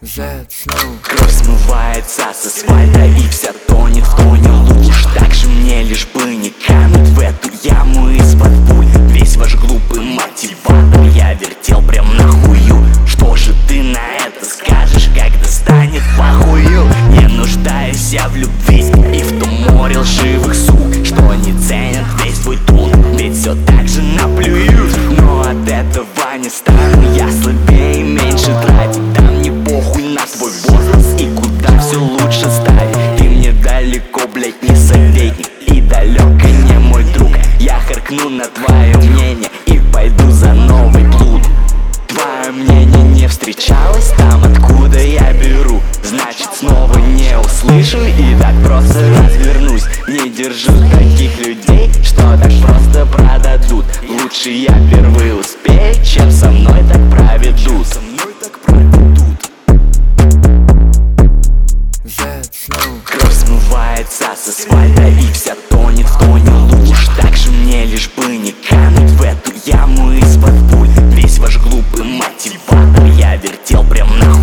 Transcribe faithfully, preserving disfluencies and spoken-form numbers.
That snow. Кровь смывается с асфальта и вся тонет в тоне луж. Так же мне лишь бы не кануть в эту яму из-под пуль. Весь ваш глупый мотиватор я вертел прям на хую. Что же ты на это скажешь, когда станет похую? Не нуждаюсь я в любви и в том море лживых сук, что не ценят весь твой труд, ведь все так же наплюют. Но от этого не стану я слабее и меньше тратить. Там не похуй на твой возраст и куда все лучше ставить. Ты мне далеко, блять, не советник и далеко не мой друг. Я харкну на твое мнение и пойду за новый блуд. Твое мнение не встречалось там, откуда я беру, значит снова не услышу и так просто развернусь. Не держу таких людей, что так просто продадут. Лучше я первый успею, чем со мной так проведут. Кровь смывается с асфальта и вся тонет в тоне луж. Так же мне лишь бы не кануть в эту яму из-под пуль. Весь ваш глупый мотиватор я вертел прям на